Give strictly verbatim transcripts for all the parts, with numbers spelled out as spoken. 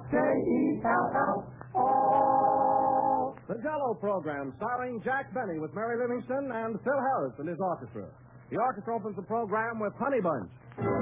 J E L L O. The Jell-O program, starring Jack Benny with Mary Livingston and Phil Harris and his orchestra. The orchestra opens the program with Honey Bunch.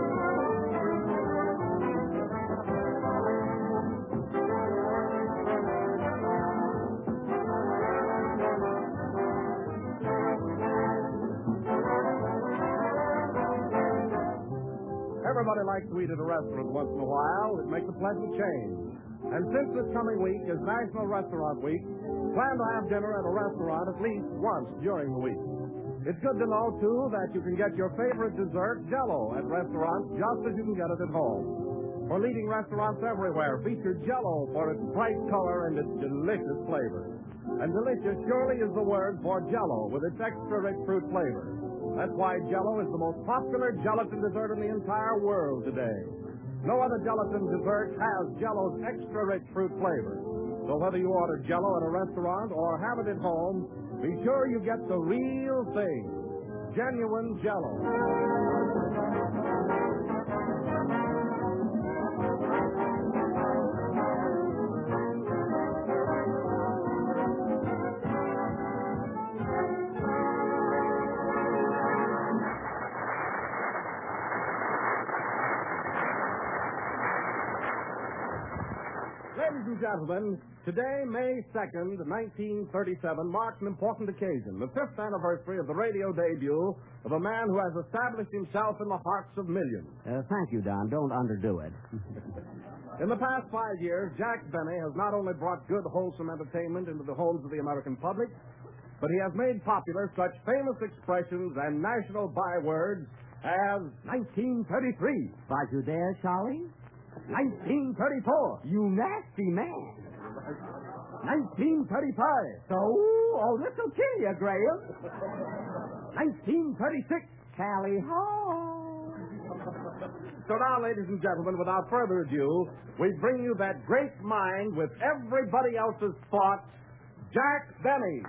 Everybody likes to eat at a restaurant once in a while. It makes a pleasant change. And since this coming week is National Restaurant Week, plan to have dinner at a restaurant at least once during the week. It's good to know, too, that you can get your favorite dessert, Jell-O, at restaurants just as you can get it at home. For leading restaurants everywhere feature Jell-O for its bright color and its delicious flavor. And delicious surely is the word for Jell-O with its extra rich fruit flavor. That's why Jell-O is the most popular gelatin dessert in the entire world today. No other gelatin dessert has Jell-O's extra rich fruit flavor. So whether you order Jell-O at a restaurant or have it at home, be sure you get the real thing. Genuine Jell-O. Ladies and gentlemen, today, May second, nineteen thirty-seven, marks an important occasion, the fifth anniversary of the radio debut of a man who has established himself in the hearts of millions. Uh, thank you, Don. Don't underdo it. In the past five years, Jack Benny has not only brought good, wholesome entertainment into the homes of the American public, but he has made popular such famous expressions and national bywords as nineteen thirty-three. Are you there, Charlie? nineteen thirty-four. You nasty man. nineteen thirty-five. So? Oh, this'll kill you, Graham. nineteen thirty-six. Tally ho. So now, ladies and gentlemen, without further ado, we bring you that great mind with everybody else's thoughts, Jack Benny.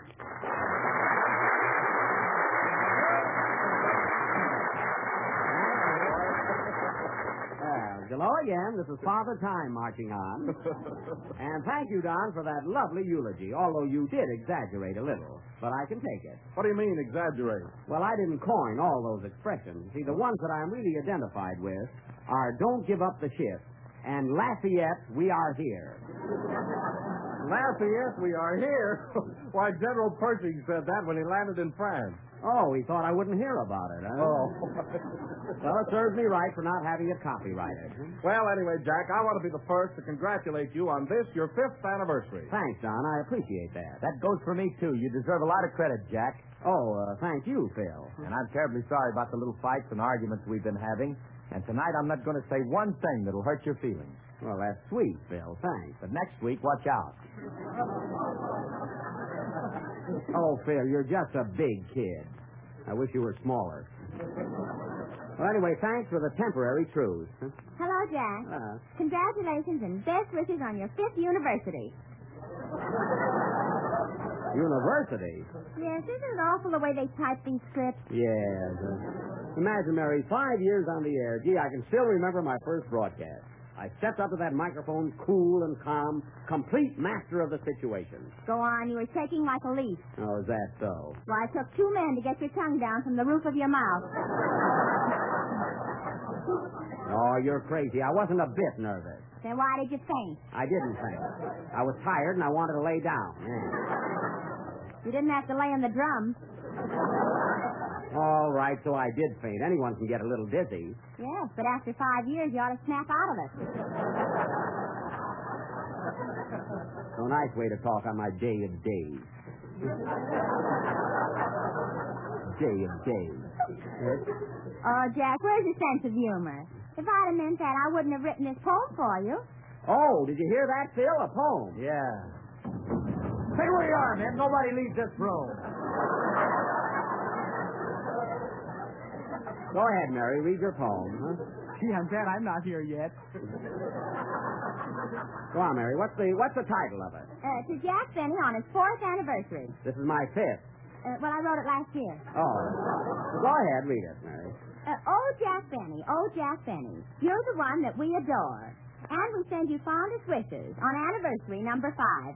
Hello again. This is Father Time marching on. And thank you, Don, for that lovely eulogy, although you did exaggerate a little. But I can take it. What do you mean, exaggerate? Well, I didn't coin all those expressions. See, the ones that I'm really identified with are don't give up the ship and Lafayette, we are here. Lafayette, we are here? Why, General Pershing said that when he landed in France. Oh, he thought I wouldn't hear about it, huh? Oh. Well, it serves me right for not having it copyrighted. Well, anyway, Jack, I want to be the first to congratulate you on this, your fifth anniversary. Thanks, Don. I appreciate that. That goes for me, too. You deserve a lot of credit, Jack. Oh, uh, thank you, Phil. And I'm terribly sorry about the little fights and arguments we've been having. And tonight I'm not going to say one thing that'll hurt your feelings. Well, that's sweet, Phil. Thanks. But next week, watch out. Oh, Phil, you're just a big kid. I wish you were smaller. Well, anyway, thanks for the temporary truce. Hello, Jack. Uh, Congratulations and best wishes on your fifth university. University? Yes, isn't it awful the way they type these scripts? Yes. Uh, imagine, Mary, five years on the air. Gee, I can still remember my first broadcast. I stepped up to that microphone cool and calm, complete master of the situation. Go on, you were shaking like a leaf. Oh, is that so? Why, it took two men to get your tongue down from the roof of your mouth. Oh, you're crazy. I wasn't a bit nervous. Then why did you faint? I didn't faint. I was tired and I wanted to lay down. Yeah. You didn't have to lay on the drums. All right, so I did faint. Anyone can get a little dizzy. Yes, but after five years, you ought to snap out of it. So nice way to talk on my day of days. Day of days. Oh, Jack, where's your sense of humor? If I'd have meant that, I wouldn't have written this poem for you. Oh, did you hear that, Phil? A poem. Yeah. Stay where you are, man. Nobody leaves this room. Go ahead, Mary. Read your poem, huh? Gee, I'm glad I'm not here yet. Go on, Mary. What's the what's the title of it? Uh, to Jack Benny on his fourth anniversary. This is my fifth. Uh, well, I wrote it last year. Oh. Go ahead, read it, Mary. Uh, oh, Jack Benny, oh, Jack Benny, you're the one that we adore. And we send you fondest wishes on anniversary number five.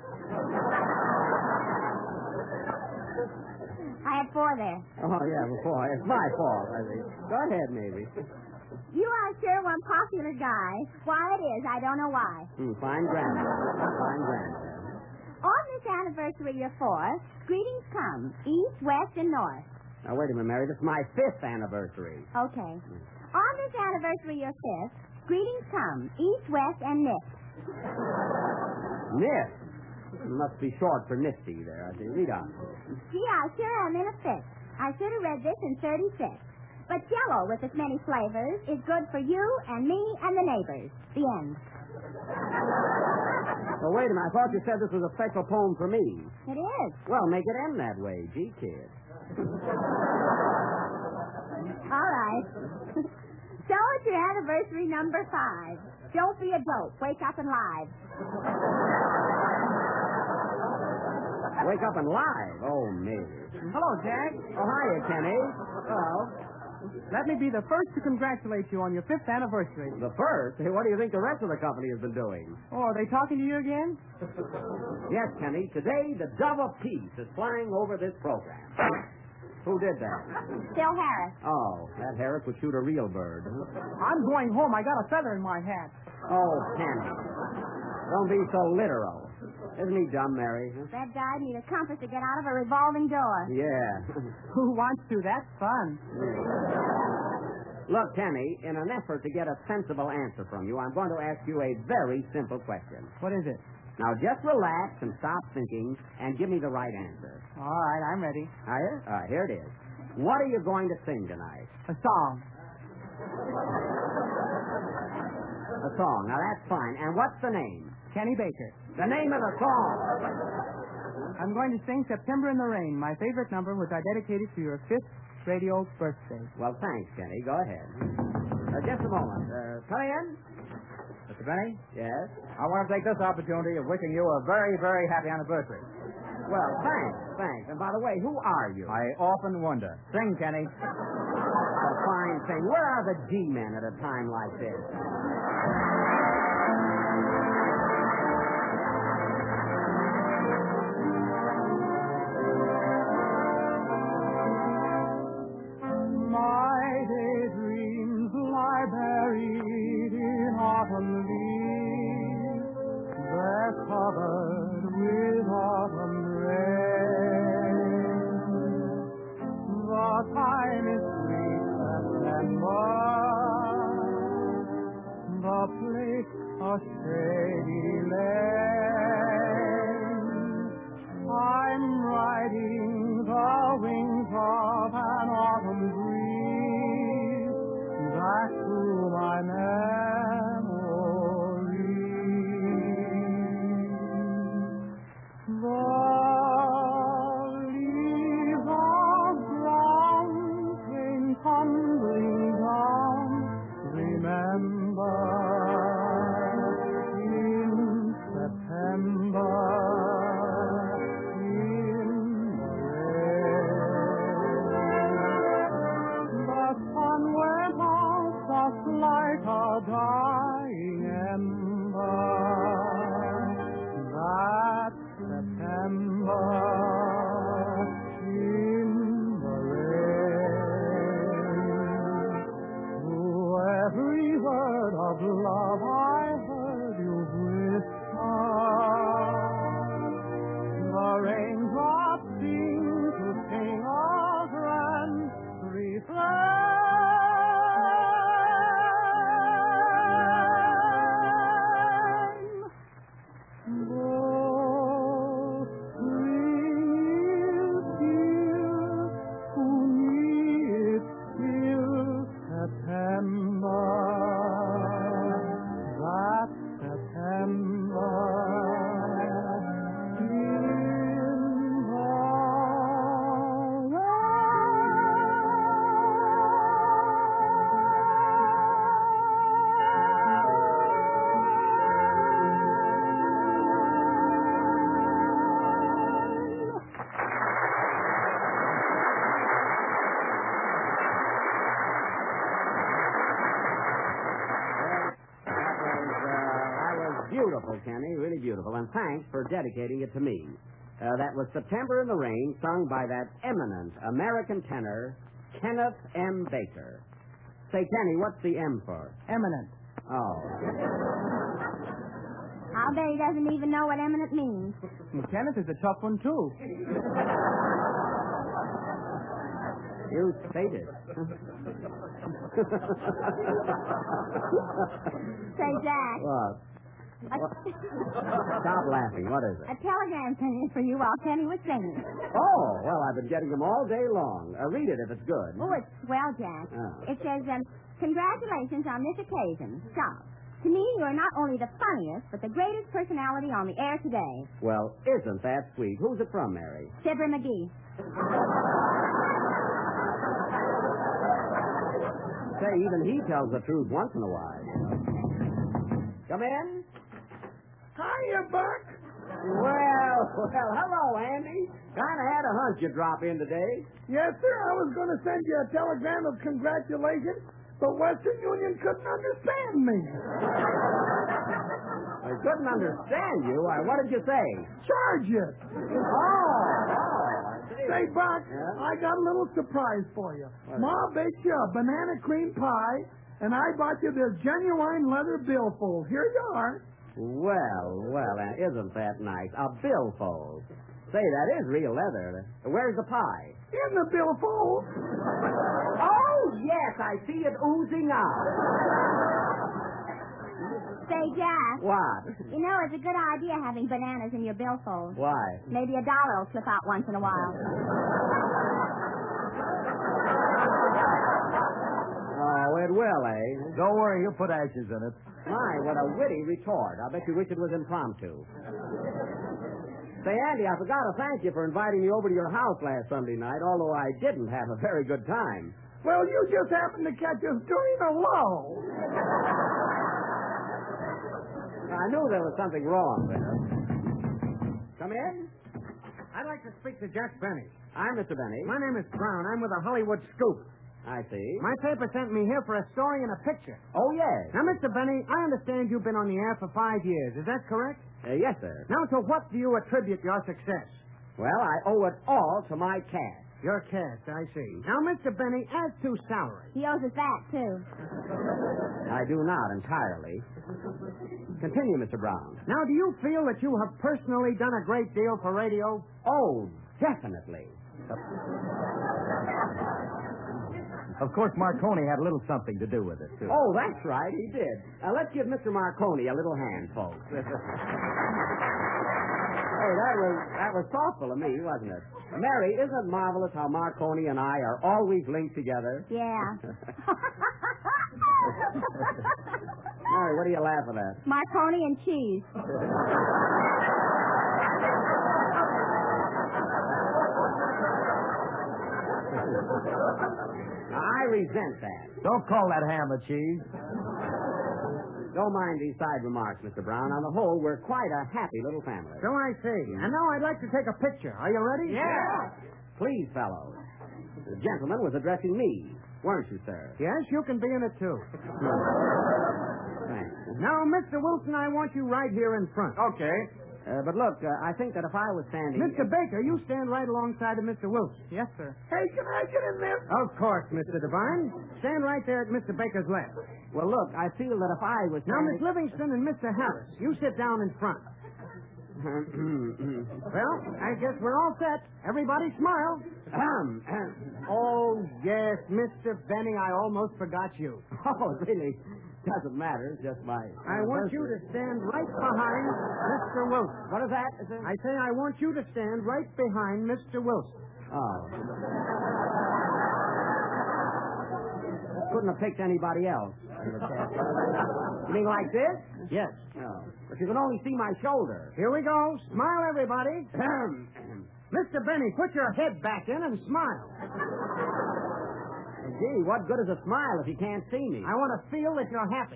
I had four there. Oh, yeah, before. It's my fault, I think. Go ahead, maybe. You are sure one popular guy. Why it is, I don't know why. Hmm, fine grammar. Fine grammar. On this anniversary you're fourth, greetings come, east, west, and north. Now, wait a minute, Mary. This is my fifth anniversary. Okay. On this anniversary you're fifth, greetings come, east, west, and nip. Nip? It must be short for nifty there. I see. Read on. Gee, I sure am in a fit. I should have read this in thirty-six. But Jell-O with its many flavors is good for you and me and the neighbors. The end. Well, wait a minute. I thought you said this was a special poem for me. It is. Well, make it end that way. Gee, kid. All right. So it's your anniversary number five. Don't be a dope. Wake up and live. Wake up and live. Oh, maybe. Hello, Jack. Oh, hiya, Kenny. Hello. Let me be the first to congratulate you on your fifth anniversary. The first? Hey, what do you think the rest of the company has been doing? Oh, are they talking to you again? Yes, Kenny. Today, the dove of peace is flying over this program. Who did that? Still Harris. Oh, that Harris would shoot a real bird. I'm going home. I got a feather in my hat. Oh, Kenny. Don't be so literal. Isn't he dumb, Mary? That guy needs a compass to get out of a revolving door. Yeah. Who wants to? That's fun. Look, Kenny, in an effort to get a sensible answer from you, I'm going to ask you a very simple question. What is it? Now, just relax and stop thinking and give me the right answer. All right, I'm ready. Are you? All right, here it is. What are you going to sing tonight? A song. A song. Now, that's fine. And what's the name? Kenny Baker. The name of the song. I'm going to sing September in the Rain, my favorite number, which I dedicated to your fifth radio birthday. Well, thanks, Kenny. Go ahead. Uh, just a moment. Uh, come in. Mister Benny, Yes? I want to take this opportunity of wishing you a very, very happy anniversary. Well, thanks, thanks. And by the way, who are you? I often wonder. Sing, Kenny. A fine thing. Where are the G-men at a time like this? My daydreams lie buried in autumn leaves. They're covered with autumn rain. The time is sweet September. The place a shady lane. I'm riding the wings of an autumn breeze back to my memory. The leaves of brown came tumbling down. Remember, in September. Like a dying ember, that September in the rain. Through every word of love I heard you whisper, the raindrops seem to sing a grand refrain. Beautiful, Kenny, really beautiful. And thanks for dedicating it to me. Uh, that was September in the Rain, sung by that eminent American tenor, Kenneth M. Baker. Say, Kenny, what's the M for? Eminent. Oh. I'll bet he doesn't even know what eminent means. Well, Kenneth is a tough one, too. You stated. Say, Jack. What? A, Stop laughing. What is it? a telegram sent in for you while Kenny was singing. Oh, well, I've been getting them all day long. Uh, read it if it's good. Oh, it's swell, Jack. Oh. It says, um, congratulations on this occasion. Stop. To me, you are not only the funniest, but the greatest personality on the air today. Well, isn't that sweet? Who's it from, Mary? Fibber McGee. Say, even he tells the truth once in a while. Come in. Hiya, Buck. Well, well, hello, Andy. Kind of had a hunch you'd drop in today. Yes, sir. I was going to send you a telegram of congratulations, but Western Union couldn't understand me. I couldn't understand you. Why, what did you say? Charge it. Oh, oh, I see. Say, Buck, Yeah? I got a little surprise for you. What is Ma baked you a banana cream pie, and I bought you this genuine leather billfold. Here you are. Well, well, uh, isn't that nice? A billfold. Say, that is real leather. Where's the pie? In the billfold. Oh, yes, I see it oozing out. Say, Jack. What? You know, it's a good idea having bananas in your billfold. Why? Maybe a dollar will slip out once in a while. Oh, it will, eh? Don't worry, he'll put ashes in it. My, what a witty retort. I bet you wish it was impromptu. Say, Andy, I forgot to thank you for inviting me over to your house last Sunday night, although I didn't have a very good time. Well, you just happened to catch us during a lull. I knew there was something wrong there. Come in. I'd like to speak to Jack Benny. I'm Mister Benny. My name is Brown. I'm with the Hollywood Scoop. I see. My paper sent me here for a story and a picture. Oh, yes. Now, Mister Benny, I understand you've been on the air for five years. Is that correct? Uh, yes, sir. Now, to what do you attribute your success? Well, I owe it all to my cast. Your cast, I see. Now, Mister Benny, as to salary. He owes us that, too. I do not entirely. Continue, Mister Brown. Now, do you feel that you have personally done a great deal for radio? Oh, definitely. Of course, Marconi had a little something to do with it, too. Oh, that's right, he did. Now, let's give Mister Marconi a little hand, folks. Hey, that was that was thoughtful of me, wasn't it? Mary, isn't it marvelous how Marconi and I are always linked together? Yeah. Mary, what are you laughing at? Marconi and cheese. I resent that. Don't call that ham a cheese. Don't mind these side remarks, Mister Brown. On the whole, we're quite a happy little family. So I see. And now I'd like to take a picture. Are you ready? Yeah. Please, fellows. The gentleman was addressing me, weren't you, sir? Yes, you can be in it, too. Thanks. Now, Mister Wilson, I want you right here in front. Okay. Uh, but look, uh, I think that if I was standing... Mister Baker, you stand right alongside of Mister Wilson. Yes, sir. Hey, can I get in there? Of course, Mister Devine. Stand right there at Mister Baker's left. Well, look, I feel that if I was Now, Miss standing... Livingston and Mister Harris, you sit down in front. Well, I guess we're all set. Everybody smile. Um, Oh, yes, Mister Benny, I almost forgot you. oh, it really doesn't matter. It's just my... I want you to stand right behind Mister Wilson. What is that? Is it... I say I want you to stand right behind Mister Wilson. Oh. Couldn't have picked anybody else. You mean like this? Yes. No. But you can only see my shoulder. Here we go. Smile, everybody. Mister Benny, put your head back in and smile. Gee, what good is a smile if you can't see me? I want to feel that you're happy.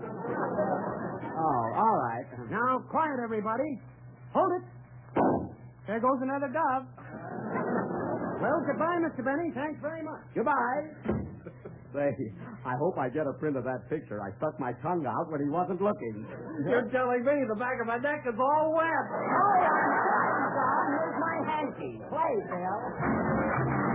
Oh, all right. Now, quiet, everybody. Hold it. There goes another dove. Well, goodbye, Mister Benny. Thanks very much. Goodbye. Say, I hope I get a print of that picture. I stuck my tongue out when he wasn't looking. You're telling me the back of my neck is all wet. Oh, I'm sorry, John. Here's my hanky. Play, Bill.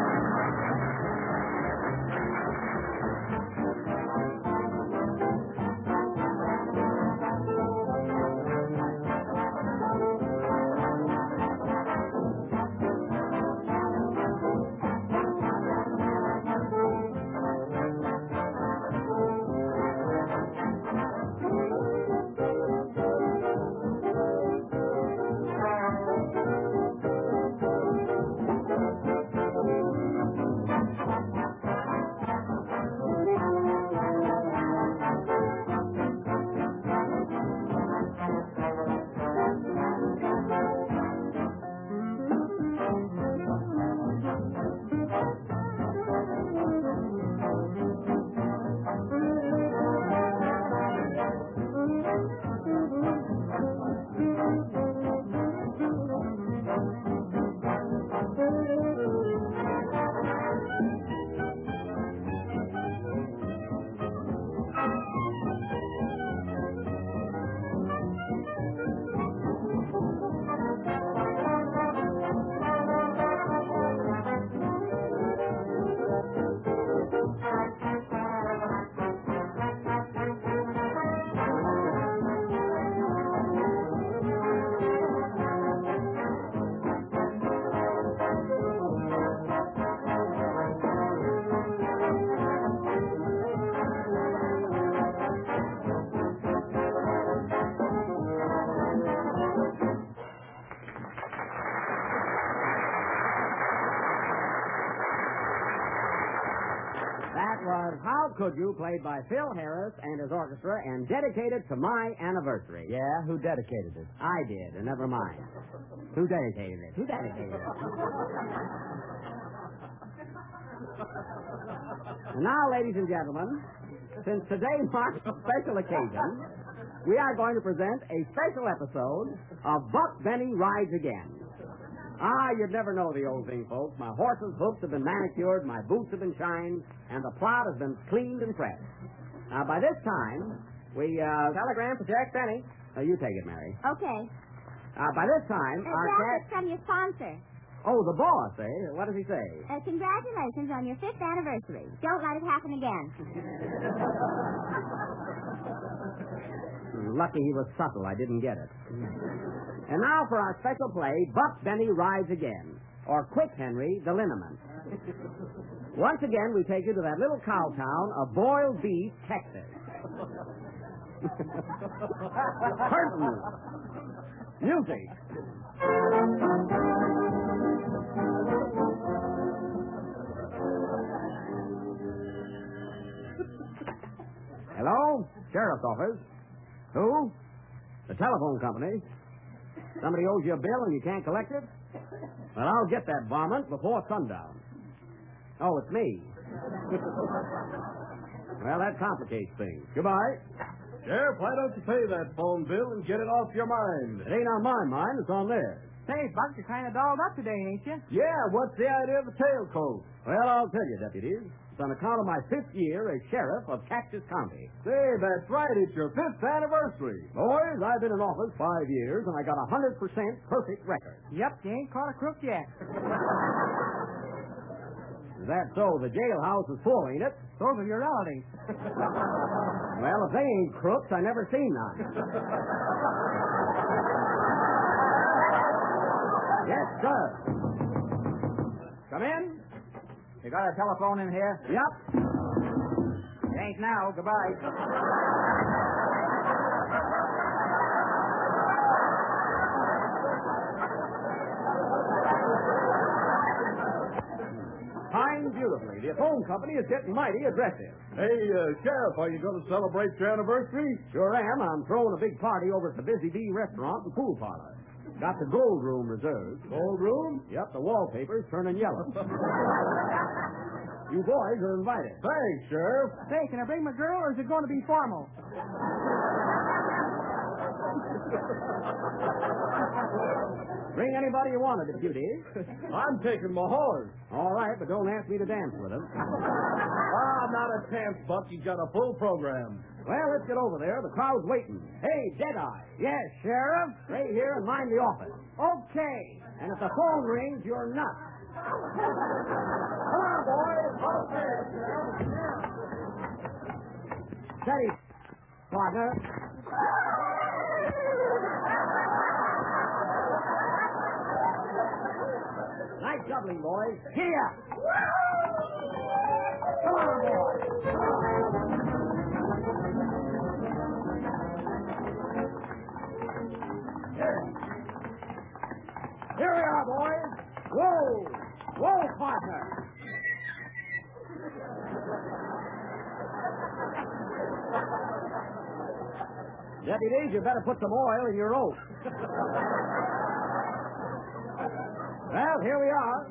Was How Could You, played by Phil Harris and his orchestra, and dedicated to my anniversary. Yeah, who dedicated it? I did, and never mind. Who dedicated it? Who dedicated it? And now, ladies and gentlemen, since today marks a special occasion, we are going to present a special episode of Buck Benny Rides Again. Ah, you'd never know the old thing, folks. My horse's hoofs have been manicured, my boots have been shined, and the plot has been cleaned and pressed. Now, by this time, we, uh... Telegram for Jack Benny. Oh, you take it, Mary. Okay. Uh, by this time, Uh, our Jack, cat... it's from your sponsor. Oh, the boss, eh? What does he say? Uh, congratulations on your fifth anniversary. Don't let it happen again. Lucky he was subtle. I didn't get it. And now for our special play, Buck Benny Rides Again, or Quick Henry, the Liniment. Once again, we take you to that little cow town of Boyle Beach, Texas. Curtain. Music. Hello? Sheriff's office. Who? The telephone company. Somebody owes you a bill and you can't collect it? Well, I'll get that varmint before sundown. Oh, it's me. Well, that complicates things. Goodbye. Sheriff, why don't you pay that phone bill and get it off your mind? It ain't on my mind, it's on theirs. Say, Buck, you're kind of dolled up today, ain't you? Yeah, what's the idea of a tailcoat? Well, I'll tell you, deputies. It's on account of my fifth year as sheriff of Cactus County. Say, that's right. It's your fifth anniversary. Boys, I've been in office five years, and I got a one hundred percent perfect record. Yep, you ain't caught a crook yet. Is that so? The jailhouse is full, ain't it? Those are your relatives. Well, if they ain't crooks, I never seen none. Yes, sir. Come in. You got a telephone in here? Yep. It ain't now. Goodbye. Timed beautifully. The phone company is getting mighty aggressive. Hey, uh, Sheriff, are you going to celebrate your anniversary? Sure am. I'm throwing a big party over at the Busy Bee restaurant and pool parlor. Got the gold room reserved. Gold room? Yep, the wallpaper's turning yellow. You boys are invited. Thanks, Sheriff. Say, can I bring my girl, or is it going to be formal? Bring anybody you wanted, if you did. I'm taking my horse. All right, but don't ask me to dance with him. Ah, not a chance, Buck. He's got a full program. Well, let's get over there. The crowd's waiting. Hey, Deadeye. Yes, Sheriff. Stay here and mind the office. Okay. And if the phone rings, you're nuts. Come on, boys. Okay. Steady, partner. Nice juggling, boys. Here. Come on, boys. Here. Here we are, boys. Whoa. Whoa, partner. Deputies, you better put some oil in your rope. Well, here we are.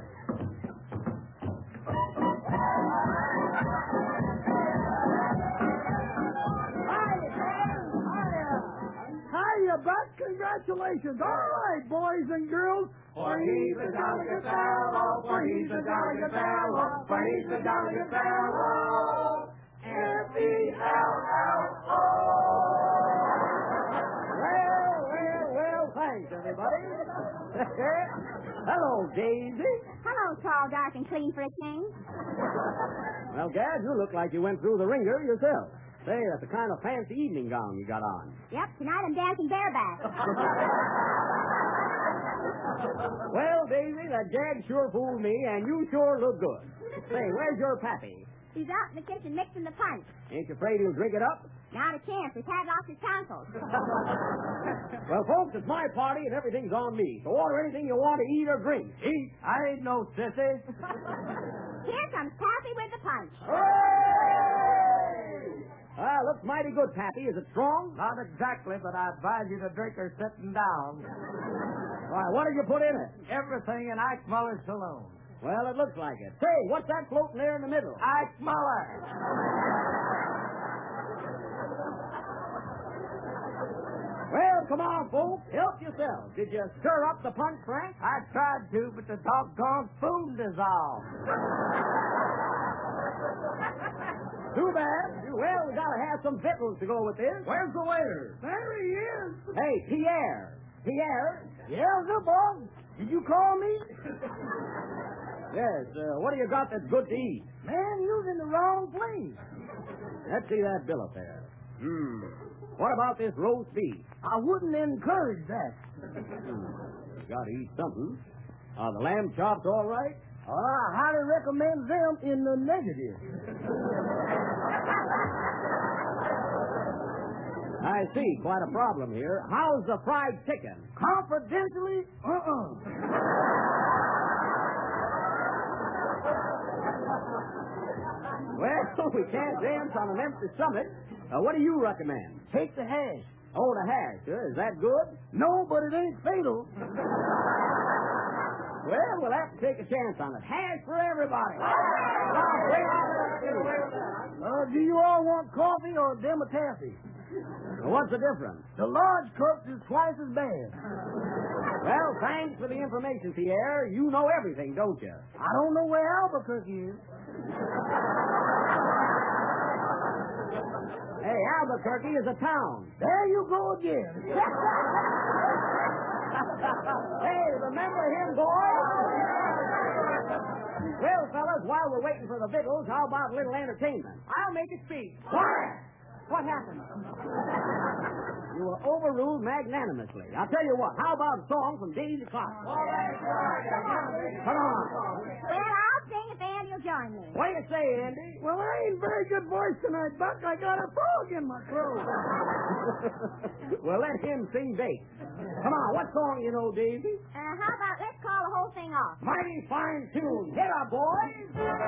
Hiya, Buck. Congratulations. All right, boys and girls. For he's a jolly good fellow, for he's a jolly good fellow, for he's a jolly good fellow. F E L L O. Well, well, well, thanks, everybody. Hello, Daisy. Hello, tall, dark, and clean for a change. Well, Gad, you look like you went through the ringer yourself. Say, that's a kind of fancy evening gown you got on. Yep, tonight I'm dancing bareback. Well, Daisy, that jag sure fooled me, and you sure look good. Say, where's your pappy? He's out in the kitchen mixing the punch. Ain't you afraid he'll drink it up? Not a chance. He's had lost his tonsils. Well, folks, it's my party, and everything's on me. So order anything you want to eat or drink. Eat? I ain't no sissy. Here comes Pappy with the punch. Hooray! Ah, looks mighty good, Pappy. Is it strong? Not exactly, but I advise you to drink her sitting down. Why, what did you put in it? Everything in Ike Muller's saloon. Well, it looks like it. Say, what's that floating there in the middle? Ike Muller. Well, come on, folks. Help yourselves. Did you stir up the punch, Frank? I tried to, but the doggone spoon dissolved. Too bad. Well, we gotta have some victuals to go with this. Where's the waiter? There he is. Hey, Pierre. Pierre? Yes, sir, boss. Did you call me? Yes, uh, what do you got that's good to eat? Man, you're in the wrong place. Let's see that bill up there. Hmm. What about this roast beef? I wouldn't encourage that. Hmm. You gotta eat something. Are the lamb chops all right? I highly recommend them in the negative. I see. Quite a problem here. How's the fried chicken? Confidentially, uh-uh. Well, we can't dance on an empty stomach. Uh, what do you recommend? Take the hash. Oh, the hash. Uh, is that good? No, but it ain't fatal. Well, we'll have to take a chance on it. Hash for everybody. Now, bring on the Uh, do you all want coffee or demitaffy? Well, what's the difference? The large cups is twice as bad. Well, thanks for the information, Pierre. You know everything, don't you? I don't know where Albuquerque is. Hey, Albuquerque is a town. There you go again. Hey, remember him, boys? Well, fellas, while we're waiting for the victuals, how about a little entertainment? I'll make it speak. Quiet! What happened? You were overruled magnanimously. I'll tell you what, how about a song from Daisy Clark? Come on. Well, I'll sing if Andy will join me. What do you say, Andy? Well, I ain't very good voice tonight, Buck. I got a frog in my throat. Well, let him sing bass. Come on, what song you know, Daisy? Uh, how about let's call the whole thing off? Mighty fine tune. Hit her, boys.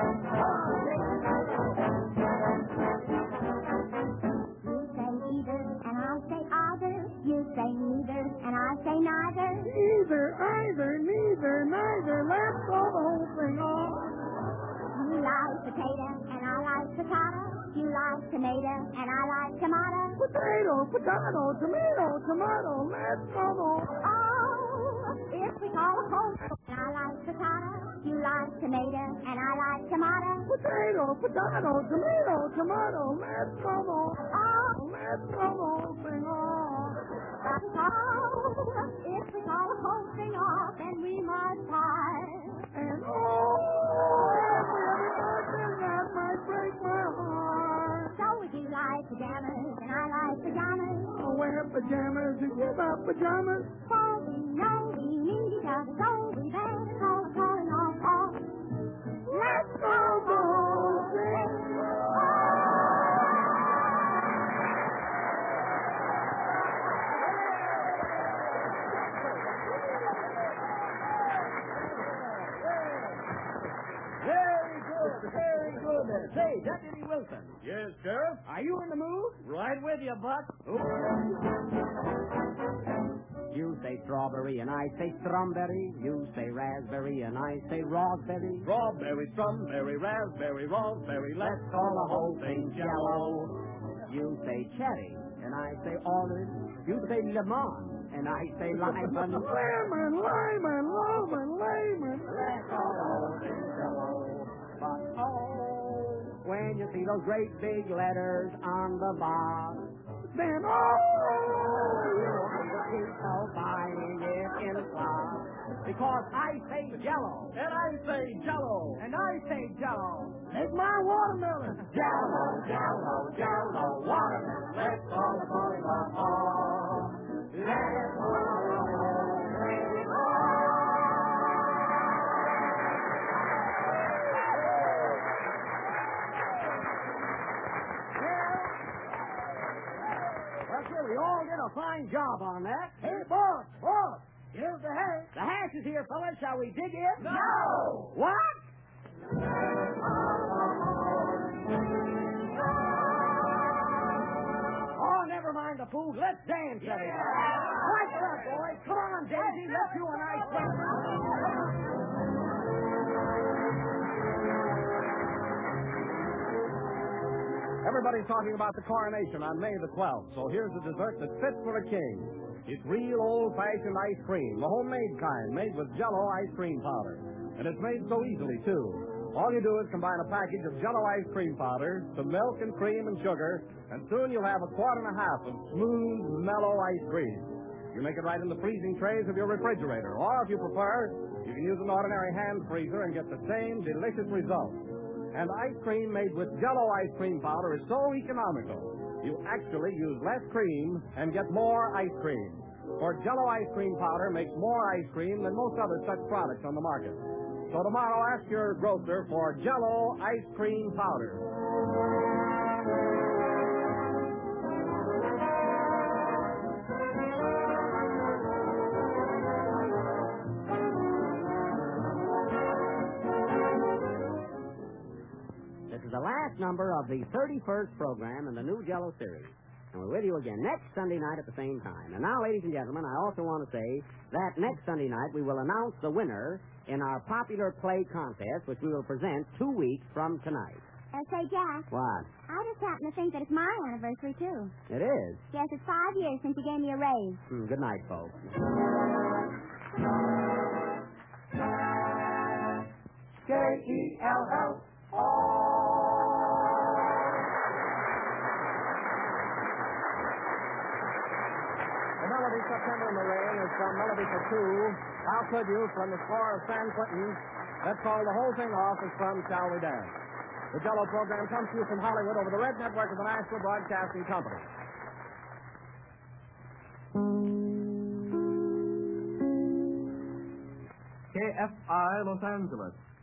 You say either, and I say neither. Either, either, neither, neither. Let's call the whole thing off. You like potato, and I like potato. You like tomato, and I like tomato. Potato, potato, tomato, tomato, let's go. Oh, if we call a home, and I like potato. You like tomato, and I like tomato. Potato, potato, tomato, tomato, let's go. Oh, Let's go, sing on. oh, if we call the whole thing off, then we must part. And oh, every other that might break my heart. So would you like pajamas, and I like pajamas. I wear pajamas and give up pajamas. For we know we need each other, so we better call the calling off off. Let's go, boys. Very good, very good. Say, Deputy Wilson, Yes, Sheriff? are you in the mood? Right with you, Buck. You say strawberry and I say strawberry. You say raspberry and I say raspberry. Strawberry, strawberry, raspberry, raspberry, let's call the whole thing Jello. You say cherry and I say orange. You say lemon and I say lemon. Lemon, lemon, lemon, lemon. Let's call the whole thing Jello. But oh, when you see those great big letters on the box, Then oh, people buying it in slots. Because I say Jello. And I say Jello. And I say Jello. make my watermelon. Jello, Jello, Jello, watermelon. Let's call the calling off off. Let's call the whole thing off. Well, sure, we all did a fine job on that. Hey, boss, boss, here's the hash. The hash is here, fellas. Shall we dig in? No! What? Oh, never mind the food. Let's dance, everybody. Right it up, boys. Come on, Daisy. Let's do a nice dance. Everybody's talking about the coronation on May the twelfth, so here's a dessert that fits for a king. It's real old-fashioned ice cream, the homemade kind, made with Jello ice cream powder. And it's made so easily, too. All you do is combine a package of Jello ice cream powder, some milk and cream and sugar, and soon you'll have a quart and a half of smooth, mellow ice cream. You make it right in the freezing trays of your refrigerator, or if you prefer, you can use an ordinary hand freezer and get the same delicious result. And ice cream made with Jello ice cream powder is so economical. You actually use less cream and get more ice cream. For Jello ice cream powder makes more ice cream than most other such products on the market. So tomorrow, ask your grocer for Jello ice cream powder. This is the last number of the thirty-first program in the new Jello series. And we're with you again next Sunday night at the same time. And now, ladies and gentlemen, I also want to say that next Sunday night we will announce the winner in our popular play contest, which we will present two weeks from tonight. Uh, say, Jack, What? I just happen to think that it's my anniversary, too. It is. Yes, it's five years since you gave me a raise. Hmm, good night, folks. K E L L O. The melody September in the Rain is from Melody for Two. How Could You from the score of San Quentin. That's called The Whole Thing Off is from Shall We Dance. The Jello program comes to you from Hollywood over the Red Network of the National Broadcasting Company. K F I Los Angeles.